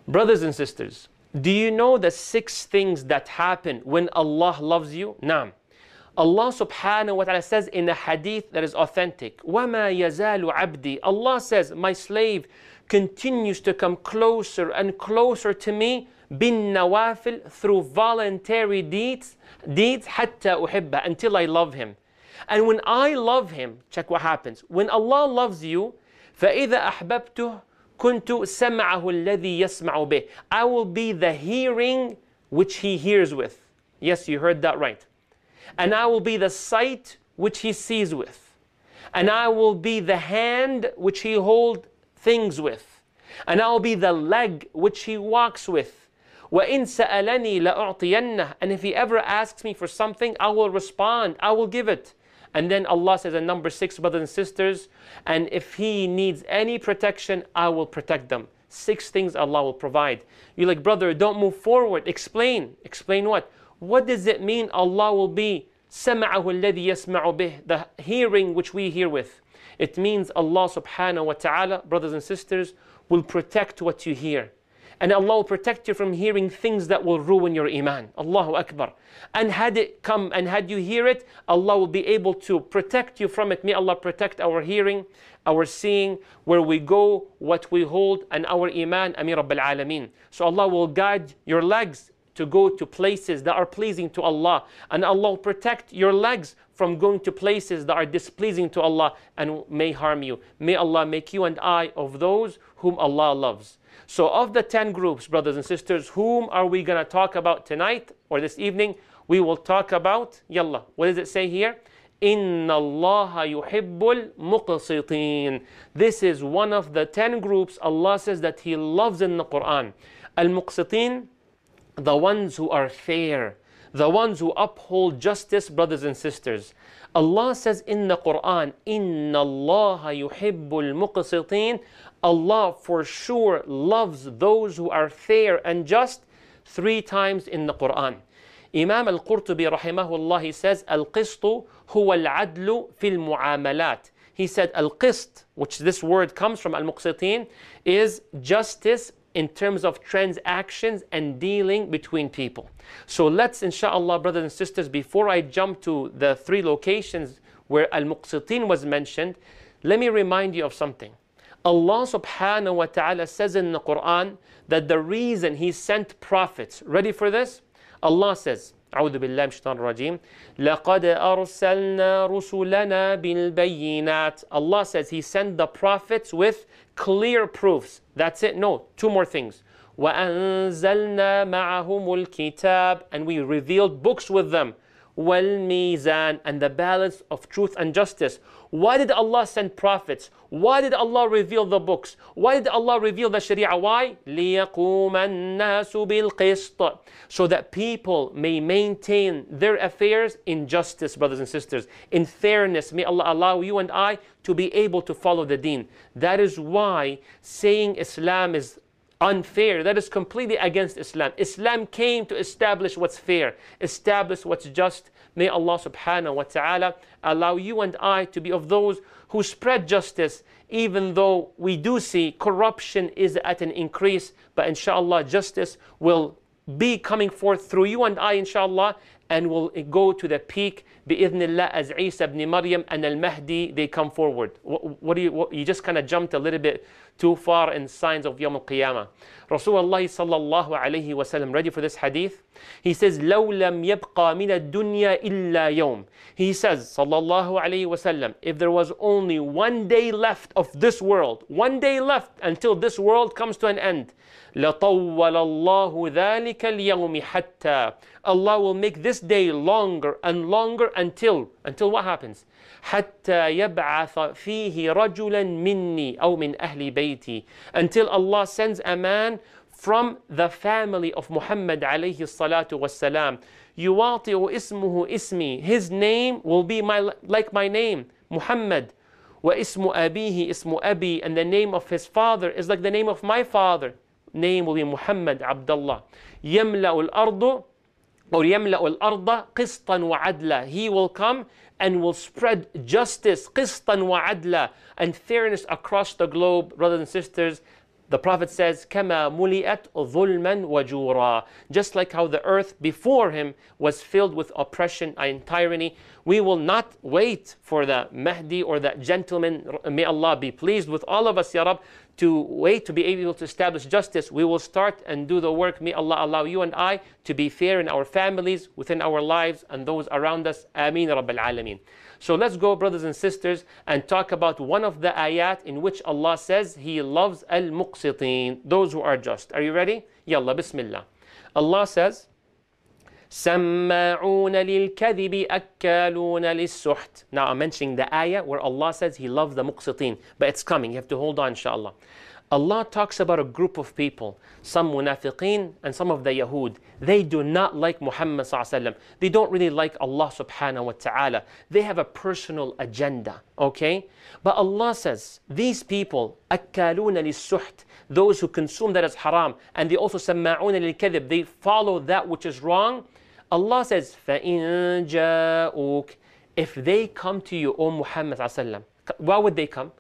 Brothers and sisters, do you know the 6 things that happen when Allah loves you? Naam. Allah subhanahu wa ta'ala says in a hadith that is authentic, وَمَا يَزَالُ عَبْدِي. Allah says, my slave continues to come closer and closer to me bin nawafil, through voluntary deeds حَتَّى أُحِبَّ, until I love him. And when I love him, check what happens. When Allah loves you, فَإِذَا أَحْبَبْتُهُ كُنْتُ سَمْعَهُ الَّذِي يَسْمَعُ بِهِ. I will be the hearing which he hears with. Yes, you heard that right. And I will be the sight which he sees with. And I will be the hand which he holds things with. And I will be the leg which he walks with. وَإِن سَأَلَنِي لَأُعْطِيَنَّهُ. And if he ever asks me for something, I will respond, I will give it. And then Allah says in number 6, brothers and sisters, and if he needs any protection, I will protect them. 6 things Allah will provide. You're like, brother, don't move forward. Explain. Explain what? What does it mean Allah will be سَمَعَهُ الَّذِي يَسْمَعُ بِهِ, the hearing which we hear with? It means Allah subhanahu wa ta'ala, brothers and sisters, will protect what you hear. And Allah will protect you from hearing things that will ruin your iman. Allahu Akbar. And had it come and had you hear it, Allah will be able to protect you from it. May Allah protect our hearing, our seeing, where we go, what we hold, and our iman. Ameen Rabbil Alameen. So Allah will guide your legs to go to places that are pleasing to Allah. And Allah will protect your legs from going to places that are displeasing to Allah and may harm you. May Allah make you and I of those whom Allah loves. So of the 10 groups, brothers and sisters, whom are we going to talk about tonight or this evening? We will talk about, yalla, what does it say here? Inna Allah yuhibbul muqsitin. This is one of the 10 groups Allah says that He loves in the Quran. Al-muqsitin, the ones who are fair, the ones who uphold justice, brothers and sisters. Allah says in the Quran, Inna Allah yuhibbul muqsitin. Allah for sure loves those who are fair and just 3 times in the Quran. Imam al-Qurtubi rahimahullah, he says, Al-Qistu huwa al-adlu fil mu'amalat. He said al-Qist, which this word comes from al-Muqsitin, is justice in terms of transactions and dealing between people. So let's, inshallah, brothers and sisters, before I jump to the 3 locations where al-Muqsitin was mentioned, let me remind you of something. Allah subhanahu wa ta'ala says in the Quran that the reason He sent prophets, ready for this? Allah says, أعوذ بالله من الشيطان الرجيم لقد أرسلنا رسلنا بالبينات. Allah says He sent the prophets with clear proofs. That's it? No, 2 more things. وأنزلنا معهم الكتاب, and we revealed books with them. وَالْمِيزَانِ, and the balance of truth and justice. Why did Allah send prophets? Why did Allah reveal the books? Why did Allah reveal the Sharia? Why? لِيَقُومَ النَّاسُ بِالْقِسْطِ, so that people may maintain their affairs in justice, brothers and sisters, in fairness. May Allah allow you and I to be able to follow the deen. That is why saying Islam is unfair, that is completely against Islam. Islam came to establish what's fair, establish what's just. May Allah subhanahu wa ta'ala allow you and I to be of those who spread justice, even though we do see corruption is at an increase. But inshallah, justice will be coming forth through you and I, inshallah, and will go to the peak bi'idhnillah as Isa ibn Maryam and al-Mahdi, they come forward. You just kind of jumped a little bit too far in signs of Yawm al-Qiyamah. Rasulullah sallallahu alayhi wa sallam, ready for this hadith? He says, لَوْ لَمْ يَبْقَى مِنَ الدُّنْيَا إِلَّا يَوْمٍ. He says, sallallahu alayhi wa sallam, if there was only 1 day left of this world, 1 day left until this world comes to an end, لَطَوَّلَ اللَّهُ ذَلِكَ الْيَوْمِ حَتَّى. Allah will make this day longer and longer until what happens? حَتَّى يَبْعَثَ فِيهِ رَجُلًا مِنِّي أَوْ مِنْ أَهْلِ بَيْتِي. Until Allah sends a man from the family of Muhammad alayhi salatu wassalam. يُوَاطِئُ اسْمُهُ ismi. His name will be like my name, Muhammad. وَإِسْمُ أَبِيهِ اسْمُ أَبِي. And the name of his father is like the name of my father. Name will be Muhammad Abdullah. يَمْلَأُ الْأَرْضُ or يَمْلَأُ الْأَرْضَ قِسْطًا وَعَدْلًا. He will come and will spread justice, قِسْطًا وَعَدْلًا, and fairness across the globe, brothers and sisters. The Prophet says, كَمَا مُلِئَتْ ظُلْمًا وَجُورًا. Just like how the earth before him was filled with oppression and tyranny, we will not wait for the Mahdi or the gentleman, may Allah be pleased with all of us, Ya Rab, to wait to be able to establish justice. We will start and do the work. May Allah allow you and I to be fair in our families, within our lives, and those around us. Ameen Rabbil Alameen. So let's go, brothers and sisters, and talk about one of the ayat in which Allah says He loves al-muqsitin, those who are just. Are you ready? Yalla, bismillah. Allah says, سَمَّاعُونَ لِلْكَذِبِ أَكَّالُونَ لِلسُّحْتِ. Now I'm mentioning the ayah where Allah says He loves the muqsitin, but it's coming. You have to hold on, inshallah. Allah talks about a group of people, some munafiqeen and some of the Yahud. They do not like Muhammad sallallahu alaihi wasallam. They don't really like Allah subhanahu wa ta'ala. They have a personal agenda, okay? But Allah says, these people, أَكَّالُونَ لِلسُّحْتِ, those who consume that as haram, and they also سَمَّاعُونَ لِلْكَذِبِ, they follow that which is wrong. Allah says, فَإِن جَاءُوكَ, if they come to you, O Muhammad sallallahu alaihi wasallam, why would they come?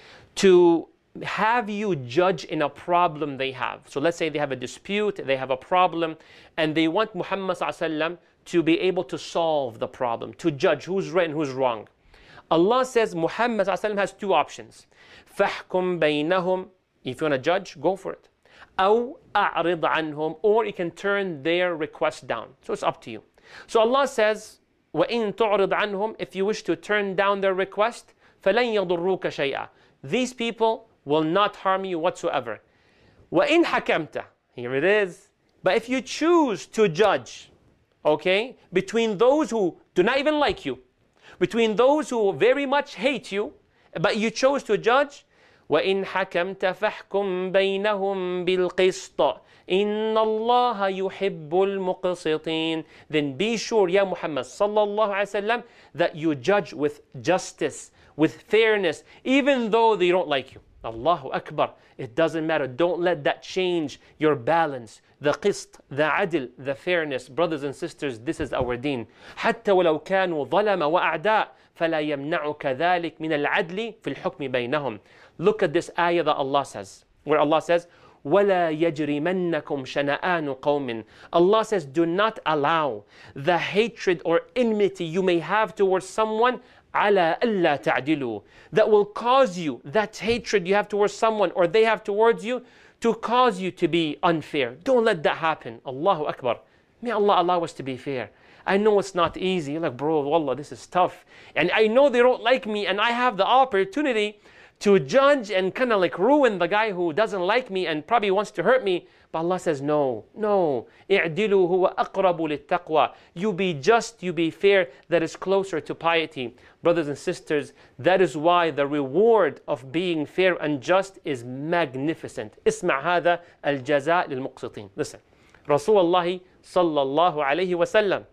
To have you judge in a problem they have. So let's say they have a dispute, they have a problem, and they want Muhammad ﷺ to be able to solve the problem, to judge who's right and who's wrong. Allah says Muhammad ﷺ has two options. فَحْكُمْ بَيْنَهُمْ, if you want to judge, go for it. أَوْ أَعْرِضْ عَنْهُمْ, or you can turn their request down. So it's up to you. So Allah says, وَإِن تُعْرِضْ عَنْهُمْ, if you wish to turn down their request, فَلَنْ يَضُرُّوكَ شَيْئًا, these people will not harm you whatsoever. وَإِنْ حَكَمْتَ, here it is. But if you choose to judge, okay, between those who do not even like you, between those who very much hate you, but you chose to judge, وَإِنْ حَكَمْتَ فَحْكُمْ بَيْنَهُمْ بِالْقِسْطِ إِنَّ اللَّهَ يُحِبُّ الْمُقْسِطِينَ, then be sure, Ya Muhammad sallallahu alaihi wasallam, that you judge with justice, with fairness, even though they don't like you. Allahu Akbar. It doesn't matter. Don't let that change your balance. The qist, the adl, the fairness. Brothers and sisters, this is our deen. حتى ولو كانوا ظلم وأعداء فلا يمنعك ذلك من العدل في الحكم بينهم. Look at this ayah that Allah says, where Allah says, وَلَا يَجْرِمَنَّكُمْ شَنَآنُ قَوْمٍ. Allah says, do not allow the hatred or enmity you may have towards someone على ألا تعدلوا, that will cause you, that hatred you have towards someone or they have towards you, to cause you to be unfair. Don't let that happen. Allahu Akbar. May Allah allow us to be fair. I know it's not easy. You're like, bro, wallah, this is tough. And I know they don't like me, and I have the opportunity to judge and kind of like ruin the guy who doesn't like me and probably wants to hurt me. But Allah says, no, no. اعدلوا هو أقرب للتقوى. You be just, you be fair, that is closer to piety. Brothers and sisters, that is why the reward of being fair and just is magnificent. اسمع هذا الجزاء للمقسطين. Listen, Rasulullah sallallahu alayhi wa sallam,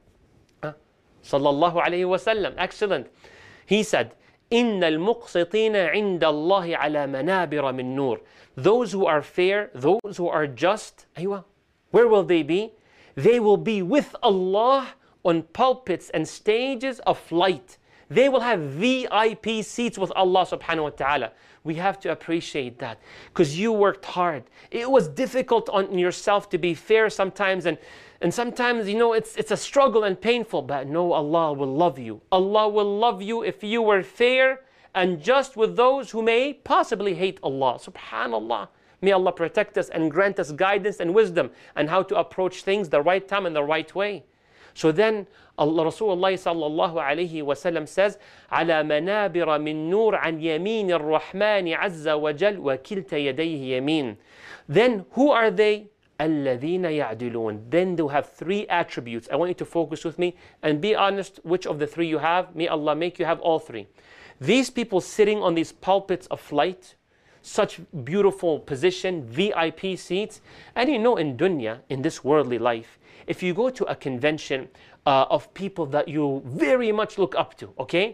sallallahu alayhi wa sallam, excellent. He said, إِنَّ الْمُقْسِطِينَ عِنْدَ اللَّهِ عَلَى مَنَابِرَ مِن نُّورٍ. Those who are fair, those who are just, aywa, where will they be? They will be with Allah on pulpits and stages of light. They will have VIP seats with Allah subhanahu wa ta'ala. We have to appreciate that, because you worked hard. It was difficult on yourself to be fair sometimes, and sometimes, you know, it's a struggle and painful, but no, Allah will love you. Allah will love you if you were fair and just with those who may possibly hate Allah. Subhanallah. May Allah protect us and grant us guidance and wisdom and how to approach things the right time and the right way. So then Rasulullah sallallahu alayhi wa sallam says, على منابر من نور عن يمين الرحمن عز وجل وكلتا يديه يمين. Then who are they? الذين يعدلون. Then they have three attributes. I want you to focus with me and be honest which of the three you have. May Allah make you have all three. These people sitting on these pulpits of light, such beautiful position, VIP seats. And you know, in dunya, in this worldly life, if you go to a convention of people that you very much look up to, okay,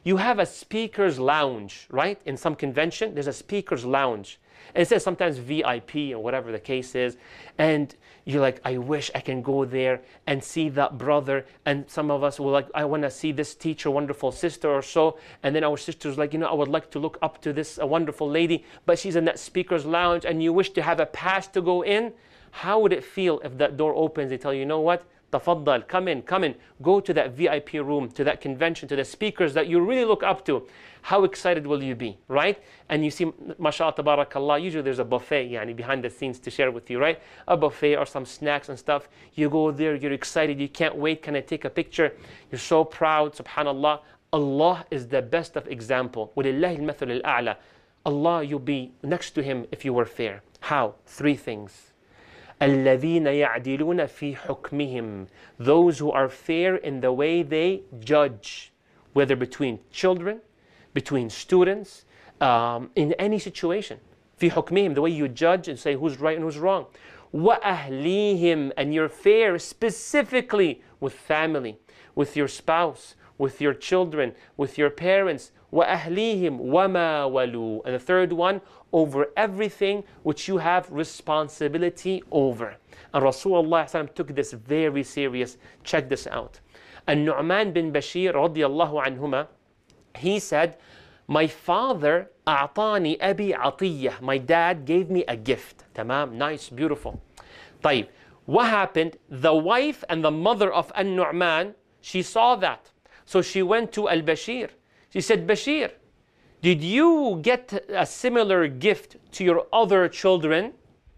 You have a speaker's lounge, right? In some convention, there's a speaker's lounge. And it says sometimes VIP or whatever the case is. And you're like, I wish I can go there and see that brother. And some of us will like, I want to see this teacher, wonderful sister or so. And then our sister's like, I would like to look up to this wonderful lady, but she's in that speaker's lounge and you wish to have a pass to go in. How would it feel if that door opens? They tell you, you know what? Tafaddal, come in, go to that VIP room, to that convention, to the speakers that you really look up to. How excited will you be, right? And you see, mashallah, tabarakallah, usually there's a buffet behind the scenes to share with you, right? A buffet or some snacks and stuff. You go there, you're excited, you can't wait, can I take a picture? You're so proud, subhanallah. Allah is the best of example. وَلِلَّهِ الْمَثُلُ الْأَعْلَى. Allah, you'll be next to Him if you were fair. How? Three things. الَّذِينَ يَعْدِلُونَ فِي حُكْمِهِمْ. Those who are fair in the way they judge, whether between children, between students, in any situation. فِي حُكْمِهِمْ, the way you judge and say who's right and who's wrong. وَأَهْلِيهِمْ, and you're fair specifically with family, with your spouse, with your children, with your parents. وَأَهْلِيهِمْ وَمَا وَلُوا. And the third one, over everything which you have responsibility over. And Rasulullah took this very serious. Check this out. And Nu'man bin Bashir radiyallahu anhuma, he said, my father أعطاني أبي عطية. My dad gave me a gift. Tamam, nice, beautiful. طيب, what happened? The wife and the mother of An-Nu'man, she saw that. So she went to Al-Bashir. She said, Bashir, did you get a similar gift to your other children?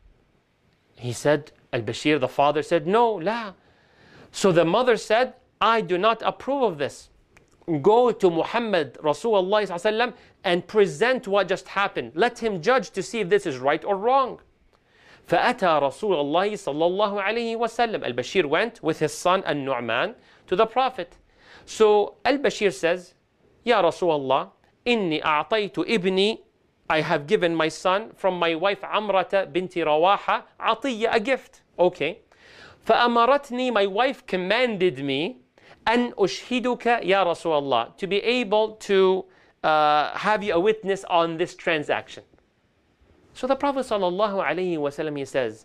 He said, Al-Bashir, the father said, no, la. So the mother said, I do not approve of this. Go to Muhammad, Rasulullah, and present what just happened. Let him judge to see if this is right or wrong. فأتى رسول الله صلى الله عليه وسلم. Al-Bashir went with his son An-Nu'man to the Prophet. So Al-Bashir says, Ya Rasulullah, inni a'taytu ibni, I have given my son from my wife Amrata binti Rawaha atiyya, a gift. Okay. فأمرتني, my wife commanded me, أن أشهدك يا رسول الله, to be able to have you a witness on this transaction. So the Prophet sallallahu alaihi wasallam, he says,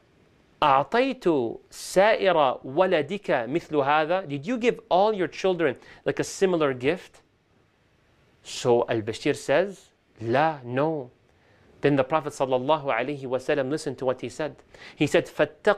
أعطيت سائر ولدك مثل هذا. Did you give all your children like a similar gift? So Al-Bashir says, La, no. Then the Prophet sallallahu alaihi wasallam, listen to what he said. He said, فَاتَّقُوا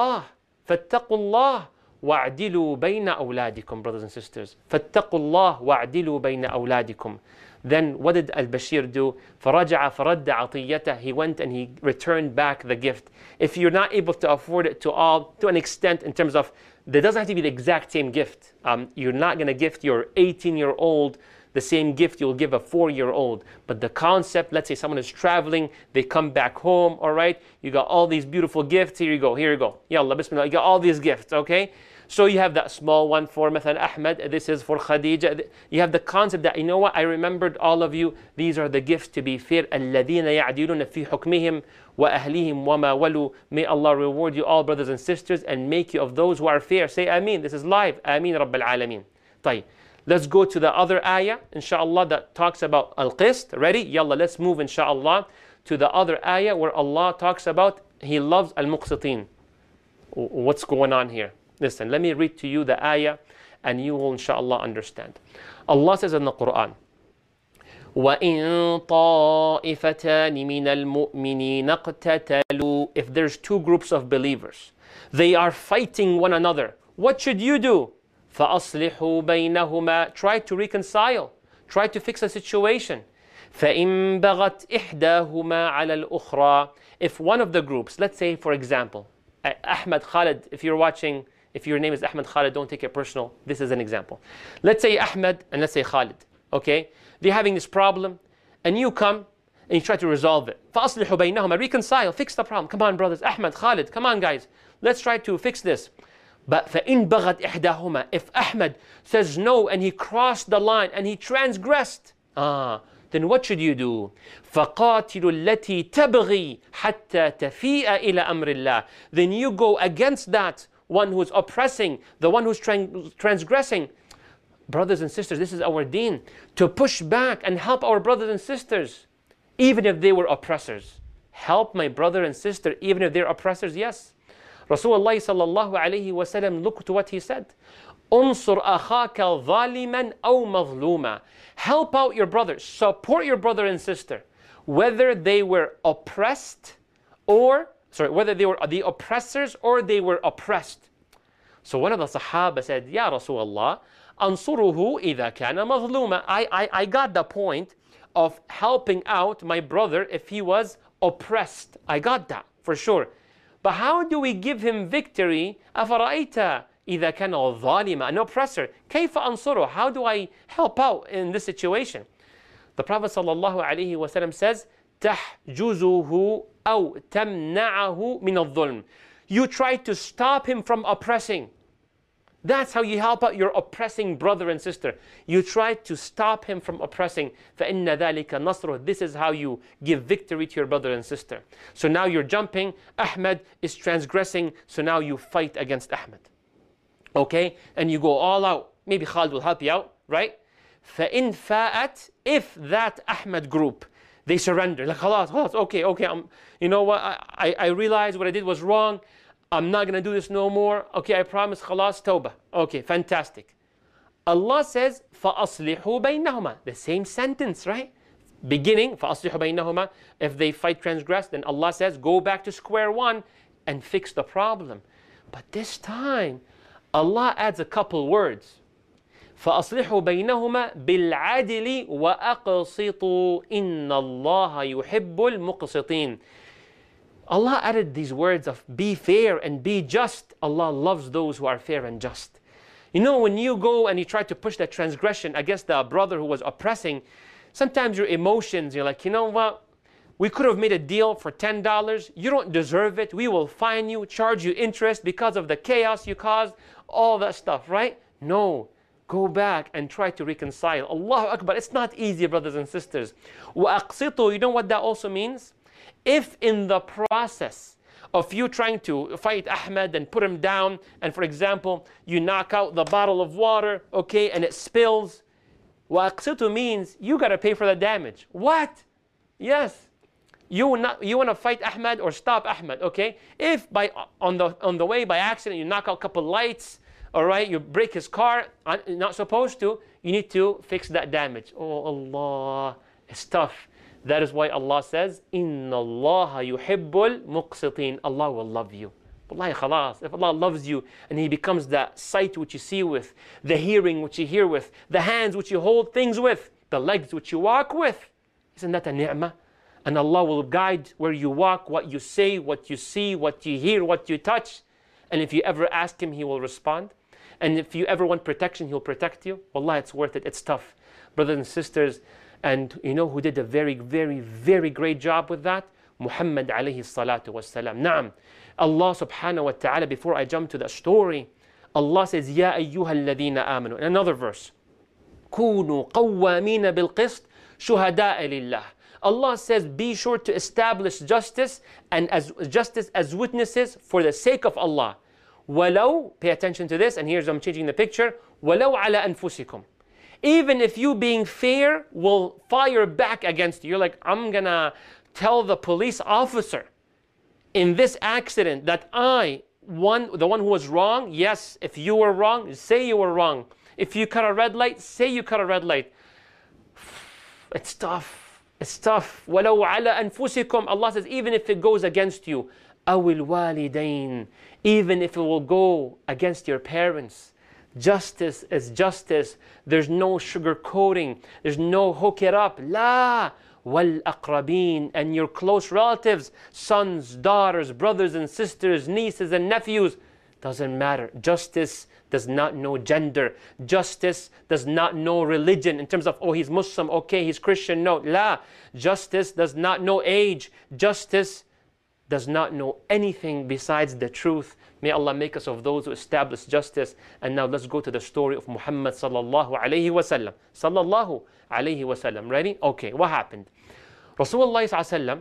اللَّهِ وَاعْدِلُوا بَيْنَ أَوْلَادِكُمْ. Brothers and sisters, فَاتَّقُوا اللَّهِ وَاعْدِلُوا بَيْنَ أَوْلَادِكُمْ. Then what did Al-Bashir do? فَرَجَعَ فَرَدَّ عَطِيَّتَهُ. He went and he returned back the gift. If you're not able to afford it to an extent, in terms of, there doesn't have to be the exact same gift. You're not going to gift your 18-year-old the same gift you'll give a 4-year-old. But the concept, let's say someone is traveling, they come back home, all right? You got all these beautiful gifts, here you go. Yallah, bismillah, you got all these gifts, okay? So you have that small one for Mathalan Ahmed, this is for Khadija. You have the concept that, you know what, I remembered all of you, these are the gifts to be fair. الَّذِينَ يَعْدِلُونَ فِي حُكْمِهِمْ وَأَهْلِهِمْ وَمَا وَلُوا. May Allah reward you all, brothers and sisters, and make you of those who are fair. Say Ameen, this is live. Ameen Rabbil Alameen. طيب. Let's go to the other ayah, inshallah, that talks about al-qist. Ready? Yallah, let's move, inshallah, to the other ayah where Allah talks about He loves al-muqsitin. What's going on here? Listen, let me read to you the ayah and you will, inshallah, understand. Allah says in the Quran, وَإِن طَائِفَتَانِ مِنَ الْمُؤْمِنِينَ اقْتَتَلُوا. If there's two groups of believers, they are fighting one another, what should you do? فَأَصْلِحُوا بَيْنَهُمَا. Try to reconcile. Try to fix a situation. فَإِن بَغَتْ إِحْدَاهُمَا عَلَى الْأُخْرَى. If one of the groups, let's say for example, Ahmed Khalid, if you're watching, if your name is Ahmed Khalid, don't take it personal. This is an example. Let's say Ahmed and let's say Khalid, okay? They're having this problem and you come and you try to resolve it. فَأَصْلِحُوا بَيْنَهُمَا. Reconcile, fix the problem. Come on brothers, Ahmed, Khalid, come on guys. Let's try to fix this. But فَإِن بَغَتْ إِحْدَاهُمَا. If Ahmed says no and he crossed the line and he transgressed, then what should you do? فَقَاتِلُوا الَّتِي تَبْغِي حَتَّى تَفِيءَ إِلَى أَمْرِ اللَّهِ. Then you go against that one who's oppressing, the one who's transgressing, Brothers and sisters, this is our deen. To push back and help our brothers and sisters, even if they were oppressors. Help my brother and sister, even if they're oppressors, yes. Rasulullah sallallahu alayhi wa sallam, look to what he said. Unsur akhaka zaliman aw mazluma. Help out your brother, support your brother and sister, whether they were oppressed or, whether they were the oppressors or they were oppressed. So one of the Sahaba said, Ya Rasulullah, ansuruhu idha kana mazluma. I got the point of helping out my brother if he was oppressed. I got that, for sure. But how do we give him victory? أَفَرَأَيْتَ إِذَا كَانَ ظَالِمًا, an oppressor. كَيْفَ أَنصُرُهُ? How do I help out in this situation? The Prophet ﷺ says, تَحْجُزُهُ أَوْ تَمْنَعَهُ مِنَ الظُّلْمِ. You try to stop him from oppressing. That's how you help out your oppressing brother and sister. You try to stop him from oppressing. فَإِنَّ ذَلِكَ نَصْرُهُ. This is how you give victory to your brother and sister. So now you're jumping. Ahmed is transgressing. So now you fight against Ahmed. Okay? And you go all out. Maybe Khalid will help you out, right? فَإِنْ فَاءَتْ. If that Ahmed group, they surrender. Like, خلاص, okay. You know what? I realized what I did was wrong. I'm not going to do this no more. Okay, I promise, khalas, tawbah. Okay, fantastic. Allah says, فَأَصْلِحُوا بَيْنَهُمَا. The same sentence, right? Beginning, فَأَصْلِحُوا بَيْنَهُمَا. If they fight, transgress, then Allah says, go back to square one and fix the problem. But this time, Allah adds a couple words. فَأَصْلِحُوا بَيْنَهُمَا بِالْعَدْلِ وَأَقْسِطُوا إِنَّ اللَّهَ يُحِبُّ الْمُقْسِطِينَ. Allah added these words of be fair and be just. Allah loves those who are fair and just. You know, when you go and you try to push that transgression against the brother who was oppressing, sometimes your emotions, you're like, you know what? We could have made a deal for $10. You don't deserve it. We will fine you, charge you interest because of the chaos you caused, all that stuff, right? No. Go back and try to reconcile. Allahu Akbar. It's not easy, brothers and sisters. وَأَقْسِطُوا. You know what that also means? If in the process of you trying to fight Ahmed and put him down, and for example, you knock out the bottle of water, okay, and it spills, وَأَقْسِطُوا means you got to pay for the damage. What? Yes. You want to fight Ahmed or stop Ahmed, okay? If on the way by accident you knock out a couple lights, all right, you break his car, you're not supposed to, you need to fix that damage. Oh Allah, it's tough. That is why Allah says, إِنَّ اللَّهَ يُحِبُّ الْمُقْسِطِينَ. Allah will love you. Wallahi khalas. If Allah loves you and He becomes the sight which you see with, the hearing which you hear with, the hands which you hold things with, the legs which you walk with, isn't that a ni'mah? And Allah will guide where you walk, what you say, what you see, what you hear, what you touch. And if you ever ask Him, He will respond. And if you ever want protection, He'll protect you. Wallah, it's worth it. It's tough. Brothers and sisters, and you know who did a very, very, very great job with that? Muhammad alayhi salatu wassalam. Naam. Allah subhanahu wa ta'ala, before I jump to the story, Allah says, Ya ayyuha alladhina amanu. In another verse, Kunu qawwamina bil qist shuhada'a lillah. Allah says, be sure to establish justice and justice as witnesses for the sake of Allah. Walau, pay attention to this, and here's I'm changing the picture. Walau ala anfusikum. Even if you being fair will fire back against you. You're like, I'm gonna tell the police officer in this accident that the one who was wrong. Yes, if you were wrong, say you were wrong. If you cut a red light, say you cut a red light. It's tough. It's tough. وَلَوْ عَلَى أَنفُسِكُمْ. Allah says, even if it goes against you, أَوِ الْوَالِدَيْنِ. Even if it will go against your parents. Justice is justice. There's no sugarcoating. There's no hook it up. La. وَالْأَقْرَبِينَ. And your close relatives, sons, daughters, brothers and sisters, nieces and nephews. Doesn't matter. Justice does not know gender. Justice does not know religion in terms of, oh, he's Muslim, okay, he's Christian. No, la. Justice does not know age. Justice does not know anything besides the truth. May Allah make us of those who establish justice. And now let's go to the story of Muhammad sallallahu alayhi wasallam. Sallallahu alayhi wasallam. Ready? Okay, what happened? Rasulullah sallallahu alayhi wasallam,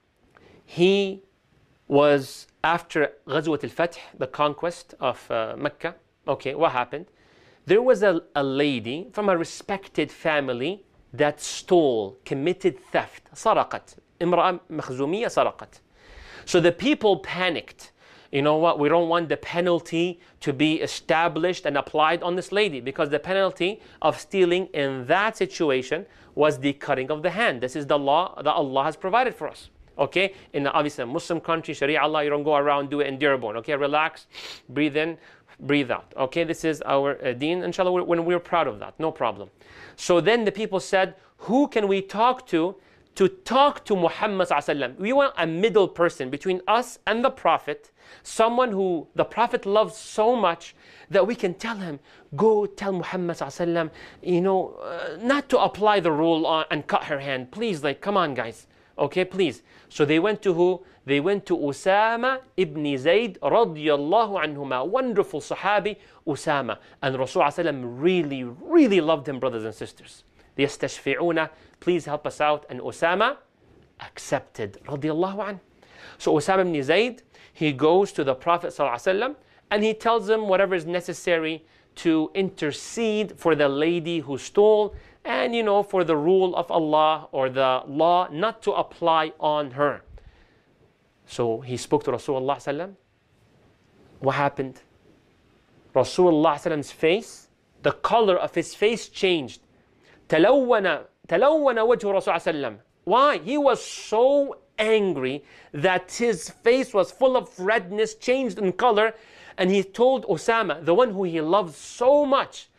he was after Ghazwat al-Fath, the conquest of Mecca. Okay, what happened? There was a lady from a respected family that stole, committed theft. سرقت. امرأة مخزومية سرقت. So the people panicked. You know what? We don't want the penalty to be established and applied on this lady, because the penalty of stealing in that situation was the cutting of the hand. This is the law that Allah has provided for us. Okay? In obviously a Muslim country, Sharia Allah, you don't go around do it in Dearborn. Okay? Relax, breathe in, breathe out. Okay? This is our deen. Inshallah, when we're proud of that. No problem. So then the people said, who can we talk to talk to Muhammad sallallahu alaihi wasallam? We want a middle person between us and the Prophet, someone who the Prophet loves so much that we can tell him, go tell Muhammad sallallahu alaihi wasallam, you know, not to apply the rule on, and cut her hand. Please, like, come on, guys. Okay, please. So they went to who? They went to Usama ibn Zayd radiyallahu anhuma. Wonderful Sahabi, Usama. And Rasulullah sallallahu alaihi wasallam really, really loved him, brothers and sisters. يستشفعون, please help us out. And Usama accepted, radiyallahu anh. So Usama ibn Zayd, he goes to the Prophet ﷺ and he tells him whatever is necessary to intercede for the lady who stole, and you know, for the rule of Allah or the law not to apply on her. So he spoke to Rasulullah ﷺ. What happened? Rasulullah's face, the color of his face changed. تلون وجه رسول الله صلى الله عليه وسلم. Why? He was so angry that his face was full of redness, changed in color, and he told Osama, the one who he loved so much,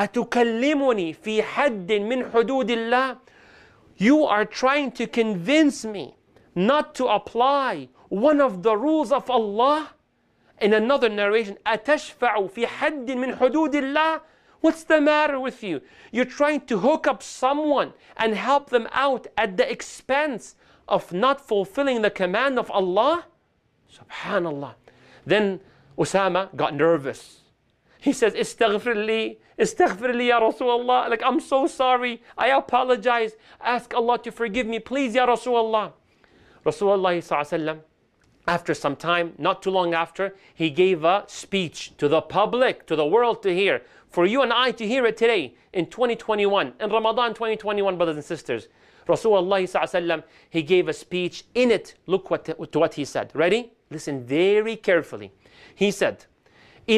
أتكلمني في حد من حدود الله? You are trying to convince me not to apply one of the rules of Allah? In another narration, أتشفع في حد من حدود الله? What's the matter with you? You're trying to hook up someone and help them out at the expense of not fulfilling the command of Allah? Subhanallah. Then Usama got nervous. He says, Istaghfir li ya Rasulullah. Like, I'm so sorry. I apologize. Ask Allah to forgive me. Please, ya Rasulullah. Rasulullah sallallahu alaihi wasallam, after some time, not too long after, he gave a speech to the public, to the world to hear. For you and I to hear it today in 2021, in Ramadan 2021, brothers and sisters. Rasulullah, he gave a speech. In it, look to what he said. Ready? Listen very carefully. He said, he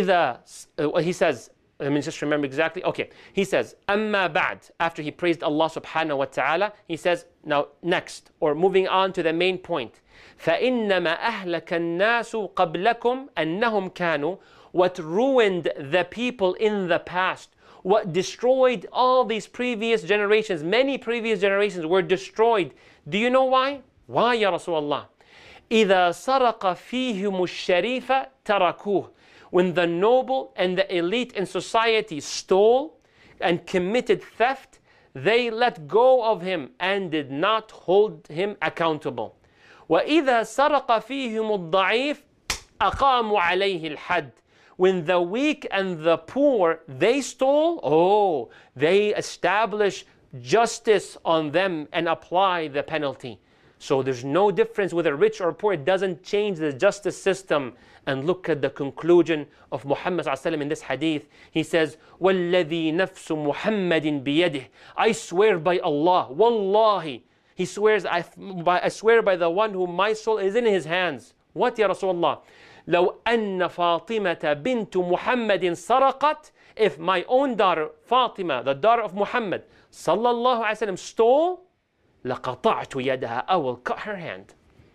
says, let me just remember exactly. Okay. He says, Amma ba'd. After he praised Allah subhanahu wa ta'ala, he says, now next, or moving on to the main point. فَإِنَّمَا أَهْلَكَ النَّاسُ قَبْلَكُمْ أَنَّهُمْ كَانُوا. What ruined the people in the past, what destroyed all these previous generations, many previous generations were destroyed. Do you know why? Why, Ya Rasulullah? إِذَا سَرَقَ فِيهِمُ الشَّرِيفَ تَرَكُوهُ. When the noble and the elite in society stole and committed theft, they let go of him and did not hold him accountable. وَإِذَا سَرَقَ فِيهِمُ الضَّعِيفَ أَقَامُوا عَلَيْهِ الْحَدِّ. When the weak and the poor, they stole, they establish justice on them and apply the penalty. So there's no difference whether rich or poor. It doesn't change the justice system. And look at the conclusion of Muhammad ﷺ in this hadith. He says, وَالَّذِي نَفْسُ مُحَمَّدٍ بِيَدِهِ. I swear by Allah, Wallahi. He swears, I swear by the one whom my soul is in his hands. What, Ya Rasulullah? لو أن فاطمة بنت محمد سرقت. If my own daughter Fatima, the daughter of Muhammad sallallahu alaihi wasallam, stole, لقطعت يدها. I will cut her hand.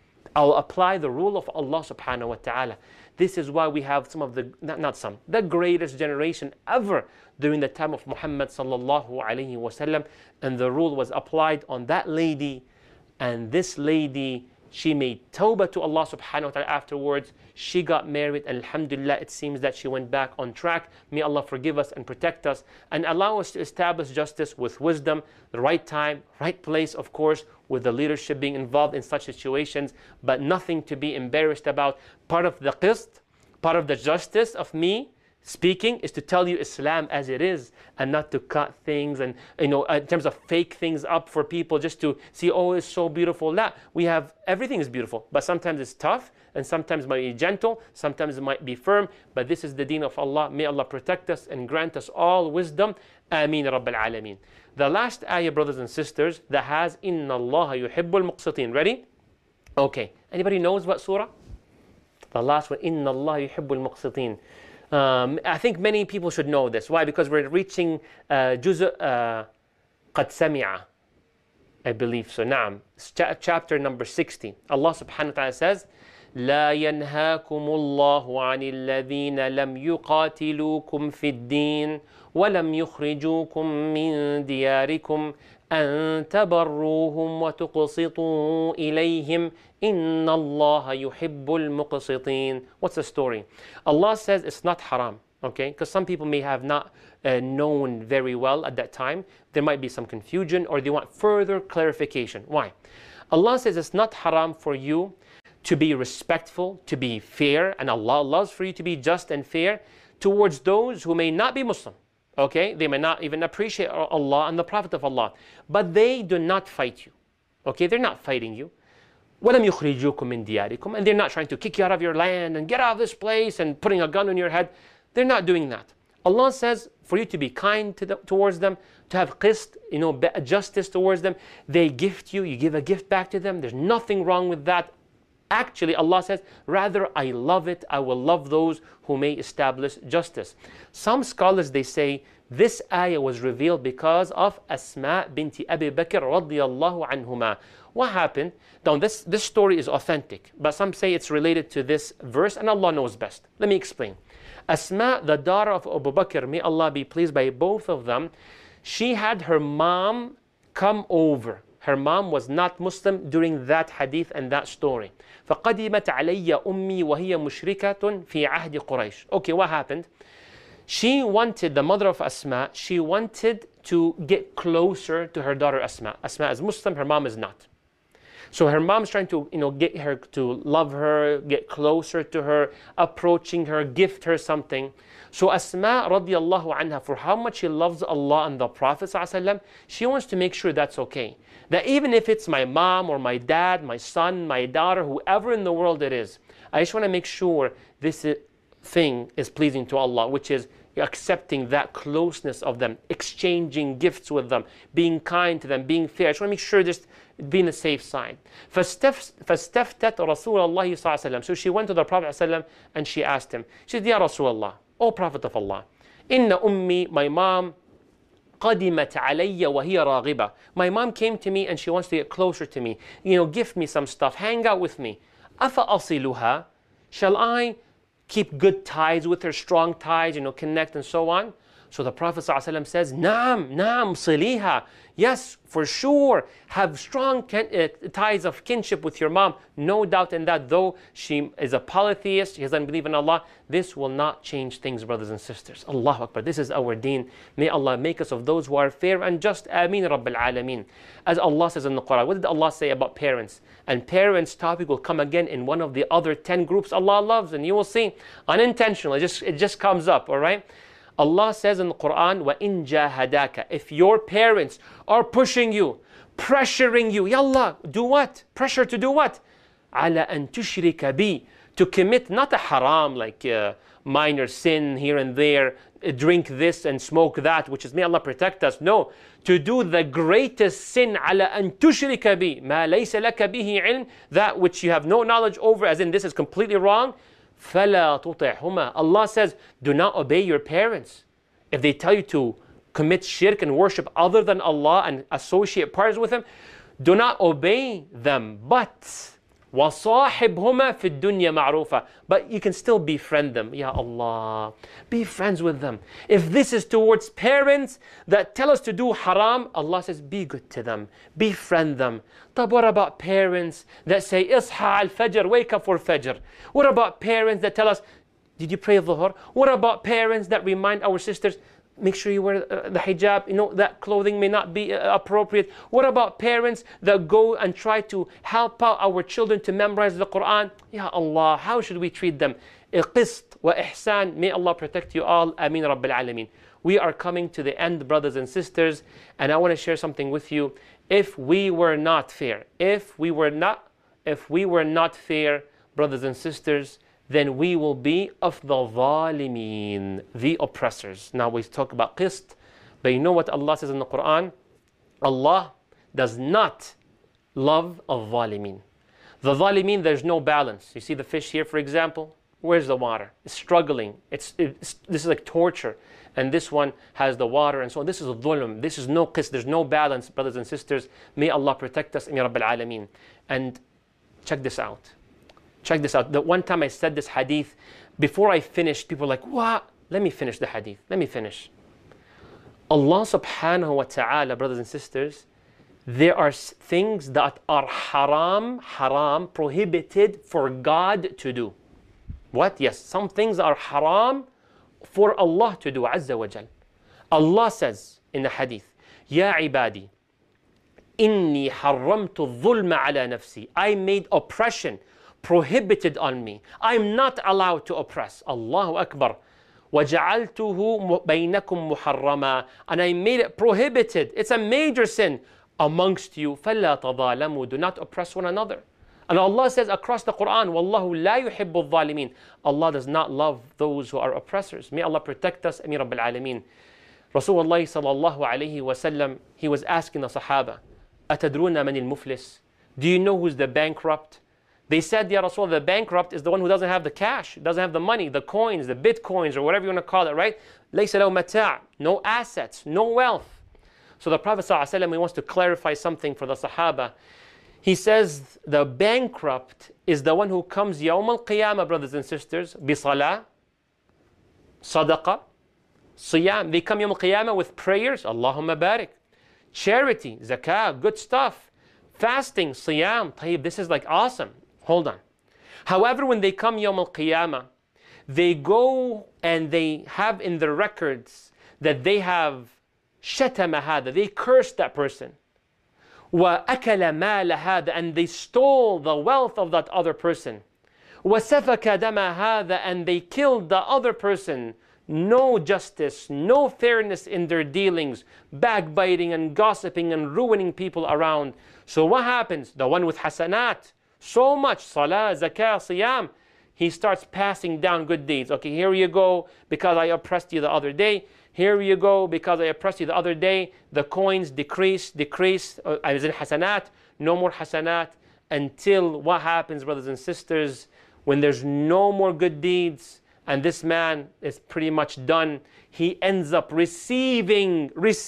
I will apply the rule of Allah subhanahu wa ta'ala. This is why we have some of the, the greatest generation ever during the time of Muhammad sallallahu alaihi wasallam, and the rule was applied on that lady, and this lady, she made tawbah to Allah subhanahu wa ta'ala afterwards. She got married, and alhamdulillah, it seems that she went back on track. May Allah forgive us and protect us and allow us to establish justice with wisdom, the right time, right place, of course, with the leadership being involved in such situations, but nothing to be embarrassed about. Part of the qist, part of the justice of me speaking is to tell you Islam as it is, and not to cut things and, you know, in terms of fake things up for people just to see, oh, it's so beautiful. La, we have, everything is beautiful, but sometimes it's tough, and sometimes it might be gentle, sometimes it might be firm, but this is the deen of Allah. May Allah protect us and grant us all wisdom. Ameen Rabbil Alameen. The last ayah, brothers and sisters, that has Inna Allah yuhibbul muqsitin. Ready? Okay. Anybody knows what surah? The last one, Inna Allah yuhibbul muqsitin. I think many people should know this. Why? Because we're reaching Juz' Qad Sami'a, I believe so. Naam. Chapter number 60. Allah subhanahu wa ta'ala says, لا ينهاكم الله عن الذين لم يقاتلوكم في الدين ولم يخرجوكم من دياركم أن تبروهم وتقسطوا إليهم إن الله يحب المقسطين. What's the story? Allah says it's not haram, okay? Because some people may have not known very well at that time. There might be some confusion, or they want further clarification. Why? Allah says it's not haram for you to be respectful, to be fair, and Allah loves for you to be just and fair towards those who may not be Muslim. Okay, they may not even appreciate Allah and the Prophet of Allah, but they do not fight you. Okay, they're not fighting you. وَلَمْ يُخْرِجُوكُم مِّن دِيَارِكُمْ, and they're not trying to kick you out of your land and get out of this place and putting a gun on your head. They're not doing that. Allah says for you to be kind towards them, to have qist, you know, justice towards them. They gift you, you give a gift back to them. There's nothing wrong with that. Actually, Allah says, rather, I love it. I will love those who may establish justice. Some scholars, they say, this ayah was revealed because of Asma binti Abi Bakr radiyallahu anhuma. What happened? Now, this story is authentic, but some say it's related to this verse, and Allah knows best. Let me explain. Asma, the daughter of Abu Bakr, may Allah be pleased by both of them, she had her mom come over. Her mom was not Muslim during that hadith and that story. فَقَدِمَتْ عَلَيَّ أُمِّي وَهِيَ مُشْرِكَةٌ فِي عَهْدِ قُرَيْشٍ. Okay, what happened? She wanted, the mother of Asma, she wanted to get closer to her daughter Asma. Asma is Muslim, her mom is not. So her mom's trying to, you know, get her to love her, get closer to her, approaching her, gift her something. So Asma radiallahu anha, for how much she loves Allah and the Prophet ﷺ, she wants to make sure that's okay. That even if it's my mom or my dad, my son, my daughter, whoever in the world it is, I just want to make sure this thing is pleasing to Allah, which is accepting that closeness of them, exchanging gifts with them, being kind to them, being fair. I just want to make sure just being a safe side. فَاسْتَفْتَتْ رَسُولَ اللَّهِ صَلَّى اللَّهِ وسلم. So she went to the Prophet ﷺ and she asked him, she said, Ya Rasulullah, O Prophet of Allah, Inna ummi, my mom, قَدِمَتْ عَلَيَّ وَهِيَ رَاغِبَةٌ. My mom came to me and she wants to get closer to me. You know, gift me some stuff, hang out with me. أَفَأَصِلُهَا. Shall I keep good ties with her, strong ties, you know, connect and so on? So the Prophet ﷺ says, Naam, صِلِيهَا. Yes, for sure, have strong ties of kinship with your mom. No doubt in that, though she is a polytheist, she doesn't believe in Allah, this will not change things, brothers and sisters. Allahu Akbar, this is our deen. May Allah make us of those who are fair and just. Ameen Rabbil Alameen. As Allah says in the Quran, what did Allah say about parents? And parents topic will come again in one of the other 10 groups Allah loves, and you will see, unintentionally, it just comes up, all right? Allah says in the Quran, وَإِن جَاهَدَاكَ. If your parents are pushing you, pressuring you, Yallah, do what? Pressure to do what? عَلَى أَن تُشْرِكَ بِي. To commit not a haram, like minor sin here and there, drink this and smoke that, which is, may Allah protect us. No, to do the greatest sin, عَلَى أَن تُشْرِكَ بِي مَا لَيْسَ لَكَ بِهِ عِلْمٍ. That which you have no knowledge over, as in this is completely wrong. فَلَا تُطِعْهُمَا. Allah says, do not obey your parents. If they tell you to commit shirk and worship other than Allah and associate partners with Him, do not obey them. But وَصَاحِبْهُمَا فِي الدُّنْيَا مَعْرُوفًا. But you can still befriend them. Ya Allah, be friends with them. If this is towards parents that tell us to do haram, Allah says, be good to them, befriend them. But what about parents that say, Isha al-Fajr, wake up for Fajr? What about parents that tell us, did you pray Dhuhr? What about parents that remind our sisters, make sure you wear the hijab. You know, that clothing may not be appropriate. What about parents that go and try to help out our children to memorize the Quran? Ya Allah, how should we treat them? Qist wa ihsan. May Allah protect you all. Ameen Rabbil Alameen. We are coming to the end, brothers and sisters, and I want to share something with you. If we were not fair, if we were not fair, brothers and sisters, then we will be of the zalimeen, the oppressors. Now we talk about qist, but you know what Allah says in the Quran? Allah does not love al-zalimeen. The zalimeen, there's no balance. You see the fish here, for example? Where's the water? It's struggling. This is like torture. And this one has the water and so on. This is a dhulm. This is no qist. There's no balance, brothers and sisters. May Allah protect us. Ya Rabbil Alameen. And check this out. Check this out. The one time I said this hadith, before I finished, people were like, what? Let me finish the hadith. Let me finish. Allah subhanahu wa ta'ala, brothers and sisters, there are things that are haram, prohibited for God to do. What? Yes, some things are haram for Allah to do, Azza wa Jal. Allah says in the hadith, Ya ibadi, inni harramtu dhulma ala nafsi. I made oppression prohibited on me. I'm not allowed to oppress. Allahu Akbar. وَجَعَلْتُهُ بَيْنَكُمْ مُحَرَّمًا. And I made it prohibited. It's a major sin amongst you. فَلَا تَظَالَمُوا. Do not oppress one another. And Allah says across the Quran, وَاللَّهُ لَا يُحِبُّ الظَّالِمِينَ. Allah does not love those who are oppressors. May Allah protect us. Ameen Rabbil Alameen. Rasulullah sallallahu alayhi wa sallam, he was asking the Sahaba, أَتَدْرُونَ مَنِ الْمُفْلِسِ. Do you know who's the bankrupt? They said, Ya Rasul, the bankrupt is the one who doesn't have the cash, doesn't have the money, the coins, the bitcoins, or whatever you want to call it, right? لَيْسَ لَهُ مَتَاعٌ. No assets, no wealth. So the Prophet ﷺ, he wants to clarify something for the Sahaba. He says the bankrupt is the one who comes Yawm al-Qiyamah, brothers and sisters, bi-salah, sadaqah, siyam. They come Yawm al-Qiyamah with prayers, Allahumma barik, charity, zakah, good stuff, fasting, siyam. Tayyib, this is like awesome. Hold on. However, when they come Yawm al-Qiyamah, they go and they have in their records that they have shatama hada, they cursed that person. وَأَكَلَ مَالَ هَذَا, and they stole the wealth of that other person. وَسَفَكَ دَمَ هَذَا, and they killed the other person. No justice, no fairness in their dealings, backbiting and gossiping and ruining people around. So what happens? The one with hasanat, so much, salah, zakah, siyam, he starts passing down good deeds. Okay, here you go, because I oppressed you the other day. Here you go, because I oppressed you the other day. The coins decrease. I was in hasanat, no more hasanat, until what happens, brothers and sisters, when there's no more good deeds, and this man is pretty much done, he ends up receiving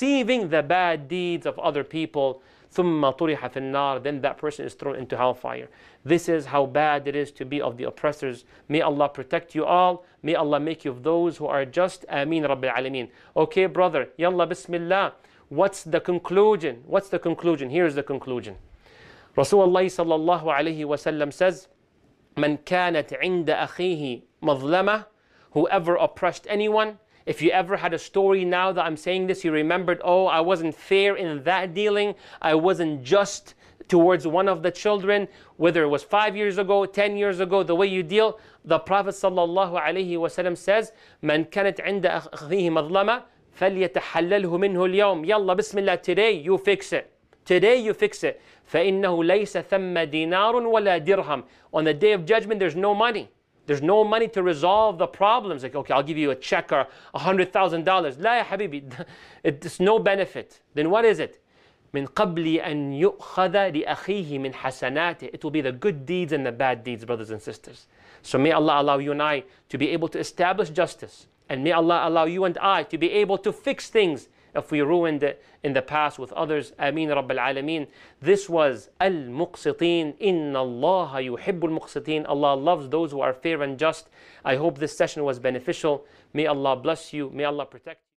the bad deeds of other people. ثُمَّ طُرِحَ فِي النَّارِ. Then that person is thrown into hellfire. This is how bad it is to be of the oppressors. May Allah protect you all. May Allah make you of those who are just. Ameen Rabbil Alameen. Okay, brother. Yalla Bismillah. What's the conclusion? What's the conclusion? Here's the conclusion. Rasulullah sallallahu alayhi wa sallam says, مَنْ كَانَتْ عِنْدَ أَخِيهِ مَظْلَمَةً. Whoever oppressed anyone. If you ever had a story now that I'm saying this, you remembered, oh, I wasn't fair in that dealing, I wasn't just towards one of the children, whether it was 5 years ago, 10 years ago, the way you deal, the Prophet sallallahu alaihi wasallam says, مَنْ كَانَتْ عِنْدَ أَخِيهِ مَظْلَمَةً فَلْيَتَحَلَّلْهُ مِنْهُ الْيَوْمِ. Yalla Bismillah, today you fix it. Today you fix it. فَإِنَّهُ لَيْسَ ثَمَّ دِينَارٌ وَلَا دِرْهَمٌ. On the day of judgment, there's no money. There's no money to resolve the problems. Like, okay, I'll give you a check or $100,000. La ya habibi, it's no benefit. Then what is it? من قبل أن يؤخذ لأخيه من حسناته. It will be the good deeds and the bad deeds, brothers and sisters. So may Allah allow you and I to be able to establish justice. And may Allah allow you and I to be able to fix things if we ruined it in the past with others. Ameen Rabbil Alameen. This was Al-Muqsiteen. Inna Allah yuhibbul muqsiteen. Allah loves those who are fair and just. I hope this session was beneficial. May Allah bless you. May Allah protect you.